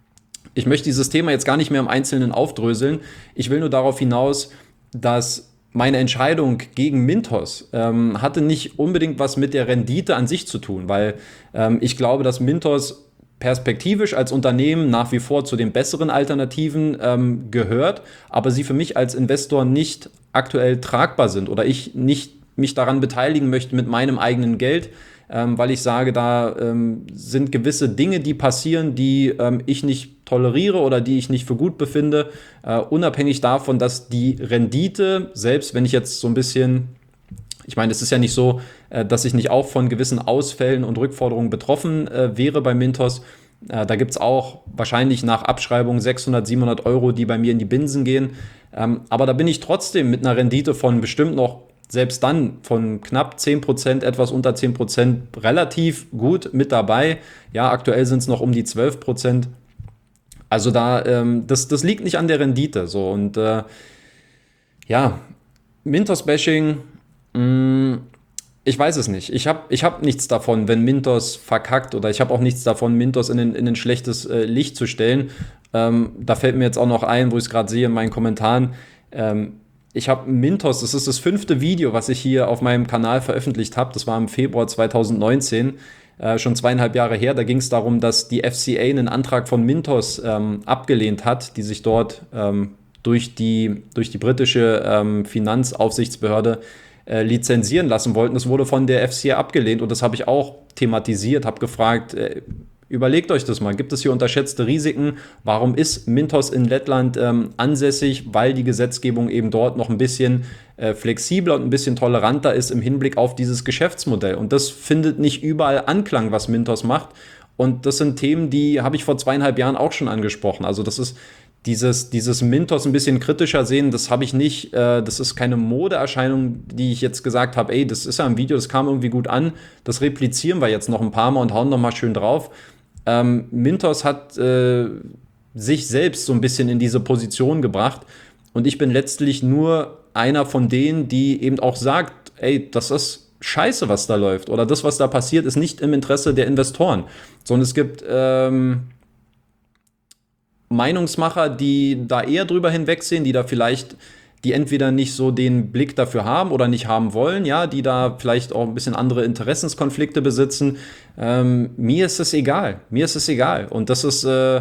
Ich möchte dieses Thema jetzt gar nicht mehr im Einzelnen aufdröseln. Ich will nur darauf hinaus, dass meine Entscheidung gegen Mintos ähm, hatte nicht unbedingt was mit der Rendite an sich zu tun, weil ähm, ich glaube, dass Mintos perspektivisch als Unternehmen nach wie vor zu den besseren Alternativen ähm, gehört, aber sie für mich als Investor nicht aktuell tragbar sind oder ich nicht mich daran beteiligen möchte mit meinem eigenen Geld, ähm, weil ich sage, da ähm, sind gewisse Dinge, die passieren, die ähm, ich nicht toleriere oder die ich nicht für gut befinde, äh, unabhängig davon, dass die Rendite, selbst wenn ich jetzt so ein bisschen, ich meine, es ist ja nicht so, äh, dass ich nicht auch von gewissen Ausfällen und Rückforderungen betroffen äh, wäre bei Mintos. Äh, da gibt es auch wahrscheinlich nach Abschreibung sechshundert, siebenhundert Euro, die bei mir in die Binsen gehen. Ähm, aber da bin ich trotzdem mit einer Rendite von bestimmt noch, selbst dann von knapp zehn Prozent, etwas unter zehn Prozent relativ gut mit dabei. Ja, aktuell sind es noch um die zwölf Prozent. Also da, ähm, das, das liegt nicht an der Rendite. So. Und äh, ja, Mintos-Bashing, mh, ich weiß es nicht. Ich habe ich hab nichts davon, wenn Mintos verkackt, oder ich habe auch nichts davon, Mintos in ein, in ein schlechtes äh, Licht zu stellen. Ähm, da fällt mir jetzt auch noch ein, wo ich es gerade sehe in meinen Kommentaren. Ähm, ich habe Mintos, das ist das fünfte Video, was ich hier auf meinem Kanal veröffentlicht habe. Das war im Februar zwanzig neunzehn. Äh, schon zweieinhalb Jahre her. Da ging es darum, dass die F C A einen Antrag von Mintos ähm, abgelehnt hat, die sich dort ähm, durch, die, durch die britische ähm, Finanzaufsichtsbehörde äh, lizenzieren lassen wollten. Das wurde von der F C A abgelehnt und das habe ich auch thematisiert, habe gefragt, äh, überlegt euch das mal, gibt es hier unterschätzte Risiken? Warum ist Mintos in Lettland ähm, ansässig? Weil die Gesetzgebung eben dort noch ein bisschen äh, flexibler und ein bisschen toleranter ist im Hinblick auf dieses Geschäftsmodell. Und das findet nicht überall Anklang, was Mintos macht. Und das sind Themen, die habe ich vor zweieinhalb Jahren auch schon angesprochen. Also das ist dieses, dieses Mintos ein bisschen kritischer sehen, das habe ich nicht, äh, das ist keine Modeerscheinung, die ich jetzt gesagt habe, ey, das ist ja ein Video, das kam irgendwie gut an, das replizieren wir jetzt noch ein paar Mal und hauen noch mal schön drauf. Ähm, Mintos hat äh, sich selbst so ein bisschen in diese Position gebracht und ich bin letztlich nur einer von denen, die eben auch sagt, ey, das ist scheiße, was da läuft, oder das, was da passiert, ist nicht im Interesse der Investoren, sondern es gibt ähm, Meinungsmacher, die da eher drüber hinwegsehen, die da vielleicht die entweder nicht so den Blick dafür haben oder nicht haben wollen, ja, die da vielleicht auch ein bisschen andere Interessenskonflikte besitzen. Ähm, mir ist es egal. Mir ist es egal. Und das ist, äh,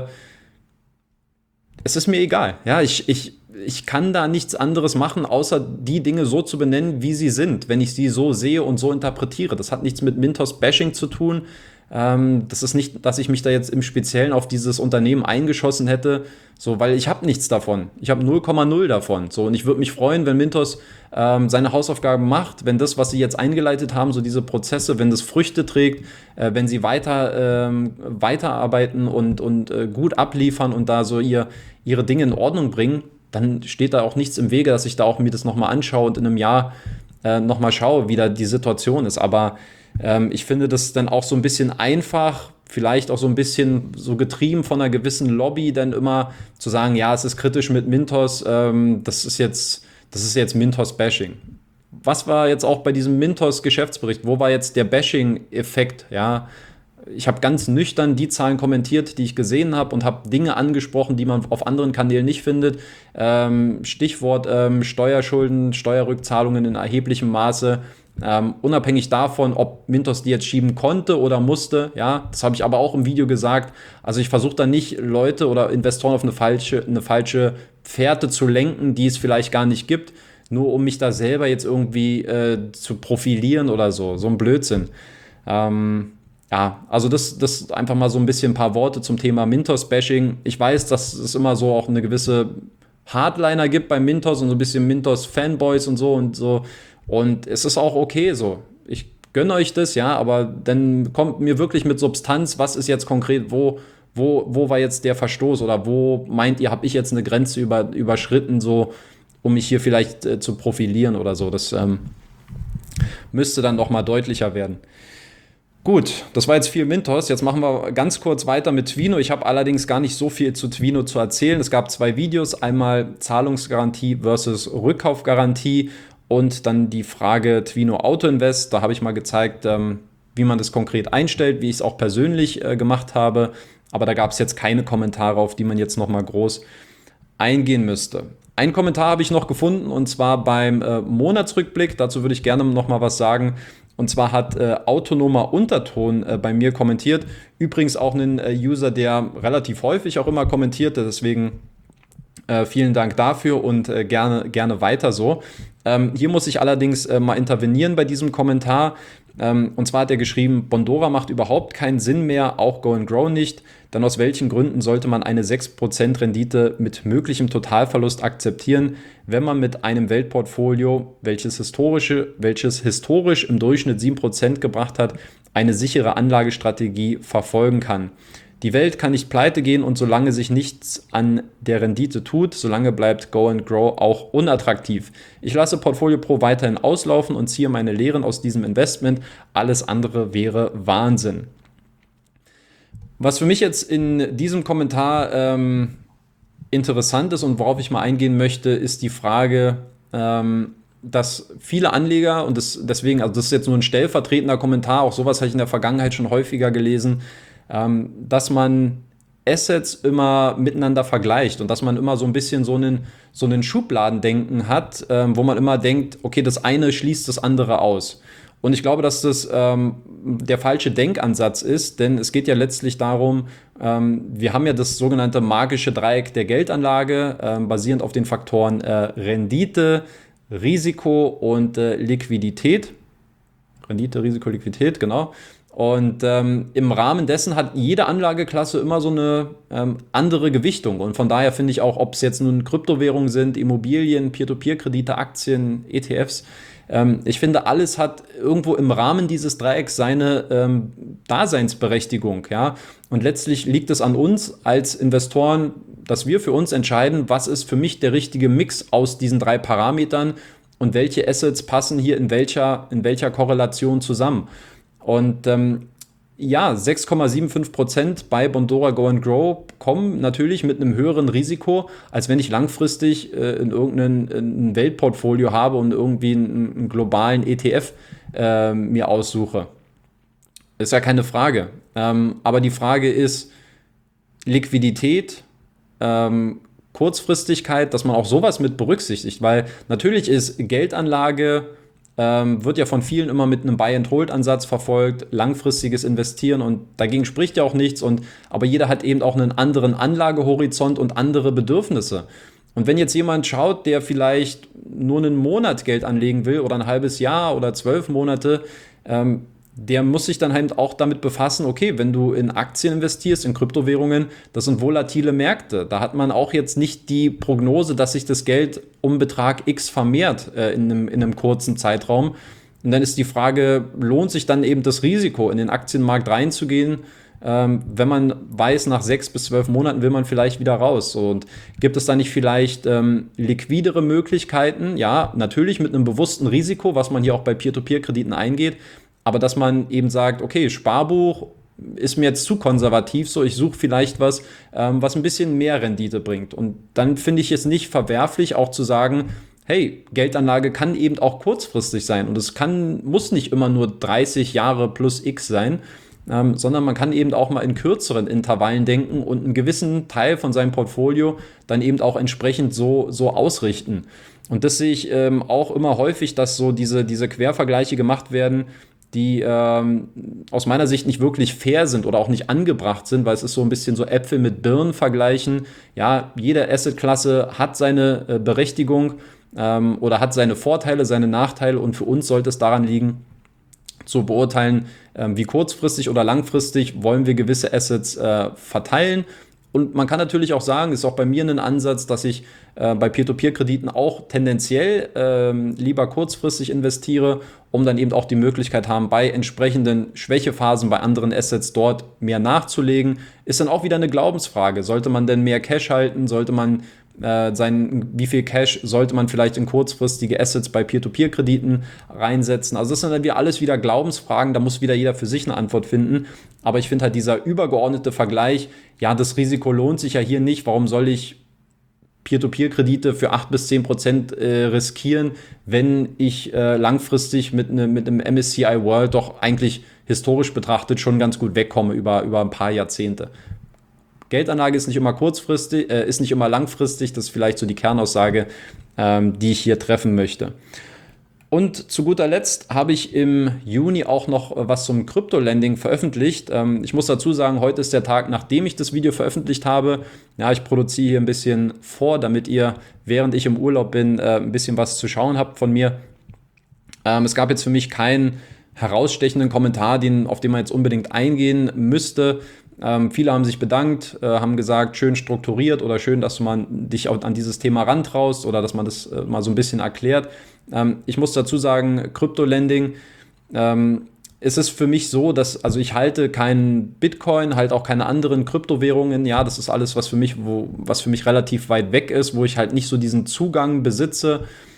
es ist mir egal. Ja, ich, ich, ich kann da nichts anderes machen, außer die Dinge so zu benennen, wie sie sind, wenn ich sie so sehe und so interpretiere. Das hat nichts mit Mintos-Bashing zu tun. Ähm, das ist nicht, dass ich mich da jetzt im Speziellen auf dieses Unternehmen eingeschossen hätte, so, weil ich habe nichts davon. Ich habe null Komma null davon. So, und ich würde mich freuen, wenn Mintos ähm, seine Hausaufgaben macht, wenn das, was sie jetzt eingeleitet haben, so diese Prozesse, wenn das Früchte trägt, äh, wenn sie weiter ähm, weiterarbeiten und, und äh, gut abliefern und da so ihr, ihre Dinge in Ordnung bringen, dann steht da auch nichts im Wege, dass ich da auch mir das nochmal anschaue und in einem Jahr äh, nochmal schaue, wie da die Situation ist. Aber ähm, ich finde das dann auch so ein bisschen einfach, vielleicht auch so ein bisschen so getrieben von einer gewissen Lobby, dann immer zu sagen, ja, es ist kritisch mit Mintos, ähm, das ist jetzt, das ist jetzt Mintos-Bashing. Was war jetzt auch bei diesem Mintos-Geschäftsbericht? Wo war jetzt der Bashing-Effekt? Ja, ich habe ganz nüchtern die Zahlen kommentiert, die ich gesehen habe und habe Dinge angesprochen, die man auf anderen Kanälen nicht findet. Ähm, Stichwort ähm, Steuerschulden, Steuerrückzahlungen in erheblichem Maße. Ähm, unabhängig davon, ob Mintos die jetzt schieben konnte oder musste, ja, das habe ich aber auch im Video gesagt. Also ich versuche da nicht Leute oder Investoren auf eine falsche, eine falsche Fährte zu lenken, die es vielleicht gar nicht gibt, nur um mich da selber jetzt irgendwie äh, zu profilieren oder so. So ein Blödsinn. Ähm, Ja, also das, das einfach mal so ein bisschen ein paar Worte zum Thema Mintos-Bashing. Ich weiß, dass es immer so auch eine gewisse Hardliner gibt bei Mintos und so ein bisschen Mintos-Fanboys und so und so. Und es ist auch okay so. Ich gönne euch das, ja, aber dann kommt mir wirklich mit Substanz, was ist jetzt konkret, wo, wo, wo war jetzt der Verstoß oder wo meint ihr, habe ich jetzt eine Grenze über, überschritten, so, um mich hier vielleicht äh, zu profilieren oder so. Das ähm, müsste dann noch mal deutlicher werden. Gut, das war jetzt viel Mintos. Jetzt machen wir ganz kurz weiter mit Twino. Ich habe allerdings gar nicht so viel zu Twino zu erzählen. Es gab zwei Videos, einmal Zahlungsgarantie versus Rückkaufgarantie und dann die Frage Twino Auto Invest. Da habe ich mal gezeigt, ähm, wie man das konkret einstellt, wie ich es auch persönlich äh, gemacht habe. Aber da gab es jetzt keine Kommentare, auf die man jetzt noch mal groß eingehen müsste. Einen Kommentar habe ich noch gefunden und zwar beim äh, Monatsrückblick. Dazu würde ich gerne noch mal was sagen. Und zwar hat äh, autonomer Unterton äh, bei mir kommentiert. Übrigens auch ein äh, User, der relativ häufig auch immer kommentierte. Deswegen äh, vielen Dank dafür und äh, gerne, gerne weiter so. Ähm, hier muss ich allerdings äh, mal intervenieren bei diesem Kommentar. Ähm, und zwar hat er geschrieben, Bondora macht überhaupt keinen Sinn mehr, auch Go and Grow nicht. Dann aus welchen Gründen sollte man eine sechs Prozent Rendite mit möglichem Totalverlust akzeptieren, wenn man mit einem Weltportfolio, welches, historische, welches historisch im Durchschnitt sieben Prozent gebracht hat, eine sichere Anlagestrategie verfolgen kann? Die Welt kann nicht pleite gehen und solange sich nichts an der Rendite tut, solange bleibt Go and Grow auch unattraktiv. Ich lasse Portfolio Pro weiterhin auslaufen und ziehe meine Lehren aus diesem Investment. Alles andere wäre Wahnsinn. Was für mich jetzt in diesem Kommentar ähm, interessant ist und worauf ich mal eingehen möchte, ist die Frage, ähm, dass viele Anleger, und das, deswegen, also das ist jetzt nur ein stellvertretender Kommentar, auch sowas habe ich in der Vergangenheit schon häufiger gelesen, ähm, dass man Assets immer miteinander vergleicht und dass man immer so ein bisschen so einen, so einen Schubladendenken hat, ähm, wo man immer denkt, okay, das eine schließt das andere aus. Und ich glaube, dass das ähm, der falsche Denkansatz ist, denn es geht ja letztlich darum, ähm, wir haben ja das sogenannte magische Dreieck der Geldanlage, ähm, basierend auf den Faktoren äh, Rendite, Risiko und äh, Liquidität. Rendite, Risiko, Liquidität, genau. Und ähm, im Rahmen dessen hat jede Anlageklasse immer so eine ähm, andere Gewichtung. Und von daher finde ich auch, ob es jetzt nun Kryptowährungen sind, Immobilien, Peer-to-Peer-Kredite, Aktien, E T Fs, ähm, ich finde, alles hat irgendwo im Rahmen dieses Dreiecks seine ähm, Daseinsberechtigung. Ja? Und letztlich liegt es an uns als Investoren, dass wir für uns entscheiden, was ist für mich der richtige Mix aus diesen drei Parametern und welche Assets passen hier in welcher, in welcher Korrelation zusammen. Und ähm, ja, sechs Komma fünfundsiebzig Prozent bei Bondora Go and Grow kommen natürlich mit einem höheren Risiko, als wenn ich langfristig äh, in irgendein Weltportfolio habe und irgendwie einen, einen globalen E T F äh, mir aussuche. Ist ja keine Frage. Ähm, aber die Frage ist Liquidität, ähm, Kurzfristigkeit, dass man auch sowas mit berücksichtigt, weil natürlich ist Geldanlage, ähm, wird ja von vielen immer mit einem Buy-and-Hold-Ansatz verfolgt, langfristiges Investieren und dagegen spricht ja auch nichts, und, aber jeder hat eben auch einen anderen Anlagehorizont und andere Bedürfnisse. Und wenn jetzt jemand schaut, der vielleicht nur einen Monat Geld anlegen will oder ein halbes Jahr oder zwölf Monate, ähm, der muss sich dann halt auch damit befassen, okay, wenn du in Aktien investierst, in Kryptowährungen, das sind volatile Märkte. Da hat man auch jetzt nicht die Prognose, dass sich das Geld um Betrag X vermehrt äh, in, einem, in einem kurzen Zeitraum. Und dann ist die Frage, lohnt sich dann eben das Risiko, in den Aktienmarkt reinzugehen, ähm, wenn man weiß, nach sechs bis zwölf Monaten will man vielleicht wieder raus. Und gibt es da nicht vielleicht ähm, liquidere Möglichkeiten? Ja, natürlich mit einem bewussten Risiko, was man hier auch bei Peer-to-Peer-Krediten eingeht, aber dass man eben sagt, okay, Sparbuch ist mir jetzt zu konservativ, so ich suche vielleicht was, ähm, was ein bisschen mehr Rendite bringt. Und dann finde ich es nicht verwerflich, auch zu sagen, hey, Geldanlage kann eben auch kurzfristig sein und es kann, muss nicht immer nur dreißig Jahre plus X sein, ähm, sondern man kann eben auch mal in kürzeren Intervallen denken und einen gewissen Teil von seinem Portfolio dann eben auch entsprechend so, so ausrichten. Und das sehe ich ähm, auch immer häufig, dass so diese, diese Quervergleiche gemacht werden, die ähm, aus meiner Sicht nicht wirklich fair sind oder auch nicht angebracht sind, weil es ist so ein bisschen so Äpfel mit Birnen vergleichen. Ja, jede Assetklasse hat seine äh, Berechtigung ähm, oder hat seine Vorteile, seine Nachteile, und für uns sollte es daran liegen, zu beurteilen, ähm, wie kurzfristig oder langfristig wollen wir gewisse Assets äh, verteilen. Und man kann natürlich auch sagen, ist auch bei mir ein Ansatz, dass ich äh, bei Peer-to-Peer-Krediten auch tendenziell ähm, lieber kurzfristig investiere, um dann eben auch die Möglichkeit haben, bei entsprechenden Schwächephasen bei anderen Assets dort mehr nachzulegen. Ist dann auch wieder eine Glaubensfrage. Sollte man denn mehr Cash halten? Sollte man äh, sein, wie viel Cash sollte man vielleicht in kurzfristige Assets bei Peer-to-Peer-Krediten reinsetzen? Also das sind dann wieder alles wieder Glaubensfragen. Da muss wieder jeder für sich eine Antwort finden. Aber ich finde halt dieser übergeordnete Vergleich, ja, das Risiko lohnt sich ja hier nicht. Warum soll ich Peer-to-Peer-Kredite für acht bis zehn Prozent äh, riskieren, wenn ich äh, langfristig mit, ne, mit einem M S C I World doch eigentlich historisch betrachtet schon ganz gut wegkomme über, über ein paar Jahrzehnte. Geldanlage ist nicht immer kurzfristig, äh, ist nicht immer langfristig. Das ist vielleicht so die Kernaussage, ähm, die ich hier treffen möchte. Und zu guter Letzt habe ich im Juni auch noch was zum Crypto-Lending veröffentlicht. Ähm, ich muss dazu sagen, heute ist der Tag, nachdem ich das Video veröffentlicht habe. Ja, ich produziere hier ein bisschen vor, damit ihr, während ich im Urlaub bin, äh, ein bisschen was zu schauen habt von mir. Ähm, es gab jetzt für mich keinen herausstechenden Kommentar, den, auf den man jetzt unbedingt eingehen müsste. Ähm, viele haben sich bedankt, äh, haben gesagt, schön strukturiert oder schön, dass man dich auch an dieses Thema rantraust oder dass man das äh, mal so ein bisschen erklärt. Ähm, ich muss dazu sagen, Crypto-Lending, ähm, es ist für mich so, dass, also ich halte keinen Bitcoin, halt auch keine anderen Kryptowährungen. Ja, das ist alles, was für mich, wo, was für mich relativ weit weg ist, wo ich halt nicht so diesen Zugang besitze.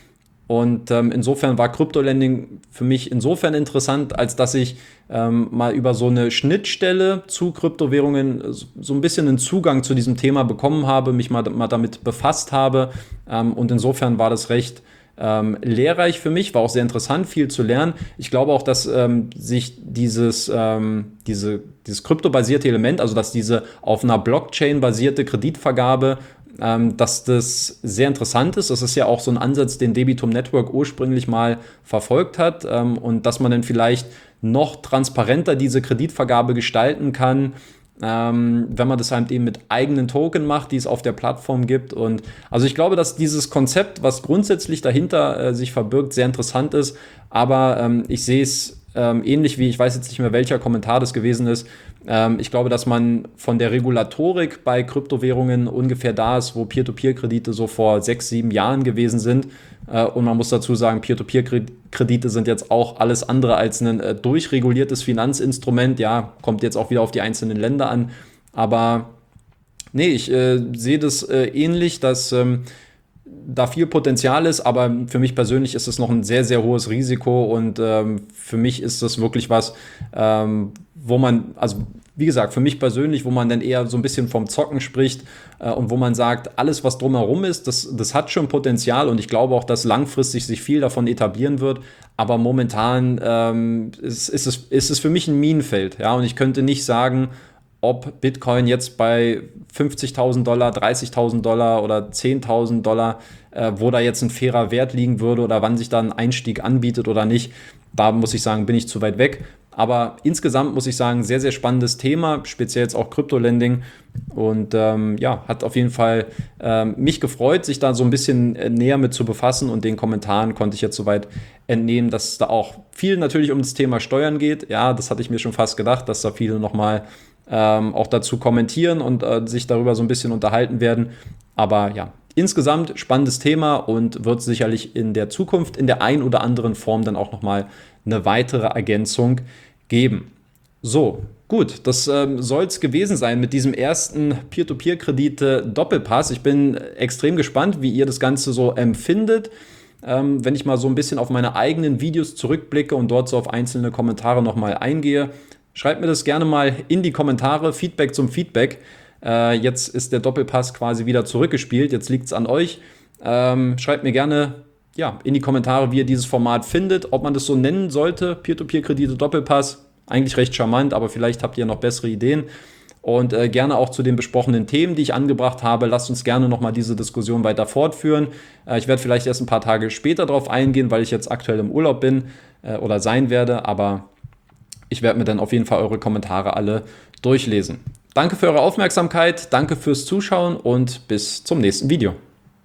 Und ähm, insofern war Crypto-Lending für mich insofern interessant, als dass ich ähm, mal über so eine Schnittstelle zu Kryptowährungen so ein bisschen einen Zugang zu diesem Thema bekommen habe, mich mal, mal damit befasst habe. Ähm, und insofern war das recht ähm, lehrreich für mich, war auch sehr interessant, viel zu lernen. Ich glaube auch, dass ähm, sich dieses, ähm, diese, dieses kryptobasierte Element, also dass diese auf einer Blockchain basierte Kreditvergabe, Ähm, dass das sehr interessant ist. Das ist ja auch so ein Ansatz, den Debitum Network ursprünglich mal verfolgt hat, ähm, und dass man dann vielleicht noch transparenter diese Kreditvergabe gestalten kann, ähm, wenn man das halt eben mit eigenen Token macht, die es auf der Plattform gibt. Und also ich glaube, dass dieses Konzept, was grundsätzlich dahinter äh, sich verbirgt, sehr interessant ist, aber ähm, ich sehe es ähm, ähnlich wie, ich weiß jetzt nicht mehr, welcher Kommentar das gewesen ist. Ähm, ich glaube, dass man von der Regulatorik bei Kryptowährungen ungefähr da ist, wo Peer-to-Peer-Kredite so vor sechs, sieben Jahren gewesen sind. Äh, und man muss dazu sagen, Peer-to-Peer-Kredite sind jetzt auch alles andere als ein äh, durchreguliertes Finanzinstrument. Ja, kommt jetzt auch wieder auf die einzelnen Länder an. Aber nee, ich äh, sehe das äh, ähnlich, dass ähm, da viel Potenzial ist, aber für mich persönlich ist es noch ein sehr, sehr hohes Risiko, und ähm, für mich ist das wirklich was, ähm, wo man, also wie gesagt, für mich persönlich, wo man dann eher so ein bisschen vom Zocken spricht äh, und wo man sagt, alles, was drumherum ist, das, das hat schon Potenzial, und ich glaube auch, dass langfristig sich viel davon etablieren wird, aber momentan ähm, ist, ist, es, ist es für mich ein Minenfeld, ja, und ich könnte nicht sagen, ob Bitcoin jetzt bei fünfzigtausend Dollar, dreißigtausend Dollar oder zehntausend Dollar, äh, wo da jetzt ein fairer Wert liegen würde oder wann sich da ein Einstieg anbietet oder nicht. Da muss ich sagen, bin ich zu weit weg. Aber insgesamt muss ich sagen, sehr, sehr spannendes Thema, speziell jetzt auch Crypto-Lending. Und ähm, ja, hat auf jeden Fall ähm, mich gefreut, sich da so ein bisschen näher mit zu befassen. Und den Kommentaren konnte ich jetzt soweit entnehmen, dass es da auch viel natürlich um das Thema Steuern geht. Ja, das hatte ich mir schon fast gedacht, dass da viele nochmal ähm, auch dazu kommentieren und äh, sich darüber so ein bisschen unterhalten werden. Aber ja, insgesamt spannendes Thema und wird sicherlich in der Zukunft in der ein oder anderen Form dann auch nochmal eine weitere Ergänzung geben. So, gut, das ähm, soll es gewesen sein mit diesem ersten Peer-to-Peer-Kredite-Doppelpass. Ich bin extrem gespannt, wie ihr das Ganze so empfindet. Ähm, wenn ich mal so ein bisschen auf meine eigenen Videos zurückblicke und dort so auf einzelne Kommentare nochmal eingehe, schreibt mir das gerne mal in die Kommentare. Feedback zum Feedback. Äh, jetzt ist der Doppelpass quasi wieder zurückgespielt. Jetzt liegt es an euch. Ähm, schreibt mir gerne ja, in die Kommentare, wie ihr dieses Format findet, ob man das so nennen sollte, Peer-to-Peer-Kredite Doppelpass, eigentlich recht charmant, aber vielleicht habt ihr noch bessere Ideen und äh, gerne auch zu den besprochenen Themen, die ich angebracht habe. Lasst uns gerne nochmal diese Diskussion weiter fortführen. Äh, ich werde vielleicht erst ein paar Tage später darauf eingehen, weil ich jetzt aktuell im Urlaub bin äh, oder sein werde, aber ich werde mir dann auf jeden Fall eure Kommentare alle durchlesen. Danke für eure Aufmerksamkeit, danke fürs Zuschauen und bis zum nächsten Video.